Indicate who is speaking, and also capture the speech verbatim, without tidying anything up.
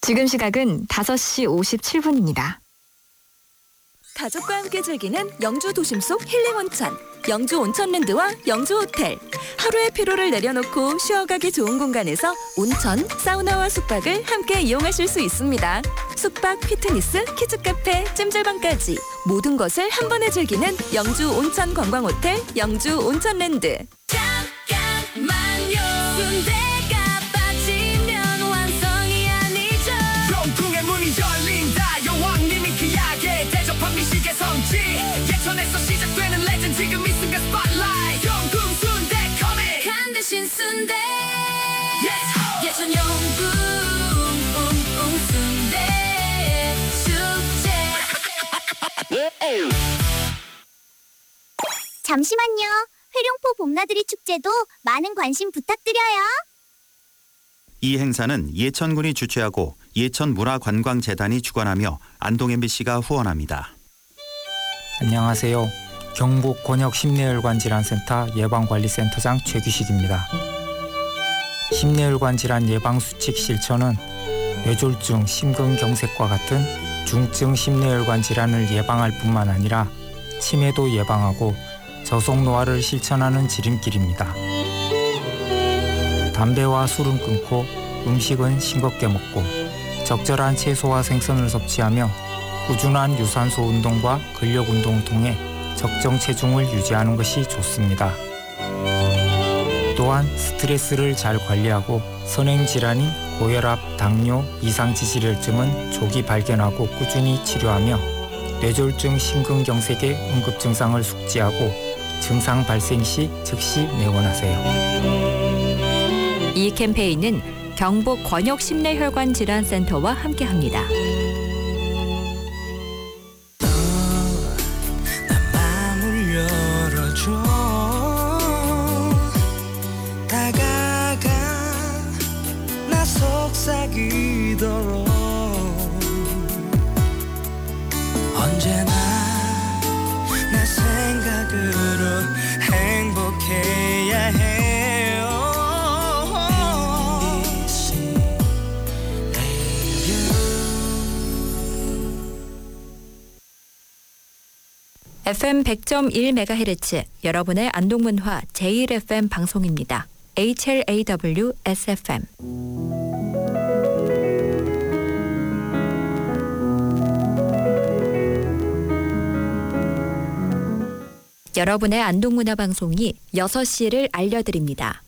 Speaker 1: 지금 시각은 다섯 시 오십칠 분입니다.
Speaker 2: 가족과 함께 즐기는 영주 도심 속 힐링 온천, 영주 온천랜드와 영주 호텔. 하루의 피로를 내려놓고 쉬어가기 좋은 공간에서 온천, 사우나와 숙박을 함께 이용하실 수 있습니다. 숙박, 피트니스, 키즈카페, 찜질방까지 모든 것을 한 번에 즐기는 영주 온천 관광 호텔, 영주 온천랜드. 잠깐만요. 순대가 빠지면 완성이 아니죠.
Speaker 3: 영궁의 문이 열린다. 여왕님이 귀하게 대접한 미식의 성지. 예천에서 시작되는 레전드 지금 이 순간 스팟라이트. 영궁 순대 커밍
Speaker 2: 반드신 순대.
Speaker 3: Yes.
Speaker 2: 예천 영궁 웅웅 순대 축제.
Speaker 4: 잠시만요. 회룡포 봄나들이 축제도 많은 관심 부탁드려요.
Speaker 5: 이 행사는 예천군이 주최하고 예천문화관광재단이 주관하며 안동엠비씨가 후원합니다.
Speaker 6: 안녕하세요. 경북 권역 심내혈관 질환센터 예방관리센터장 최규식입니다. 심내혈관 질환 예방 수칙 실천은 뇌졸중, 심근경색과 같은 중증 심내혈관 질환을 예방할 뿐만 아니라 치매도 예방하고 저속노화를 실천하는 지름길입니다. 담배와 술은 끊고 음식은 싱겁게 먹고 적절한 채소와 생선을 섭취하며 꾸준한 유산소 운동과 근력 운동을 통해 적정 체중을 유지하는 것이 좋습니다. 또한 스트레스를 잘 관리하고 선행질환인 고혈압, 당뇨, 이상지질혈증은 조기 발견하고 꾸준히 치료하며 뇌졸중, 심근경색의 응급 증상을 숙지하고 증상 발생 시 즉시 내원하세요.
Speaker 2: 이 캠페인은 경북 권역 심내혈관 질환센터와 함께합니다.
Speaker 3: 마음을 열어줘. 다가가 나 속삭이도록 언제나 내 생각으로 행복해야 해요.
Speaker 2: 에프엠 백 점 일 메가헤르츠 여러분의 안동문화 제일 에프엠 방송입니다. 에이치엘에이더블유 에스에프엠. 여러분의 안동문화 방송이 여섯 시를 알려드립니다.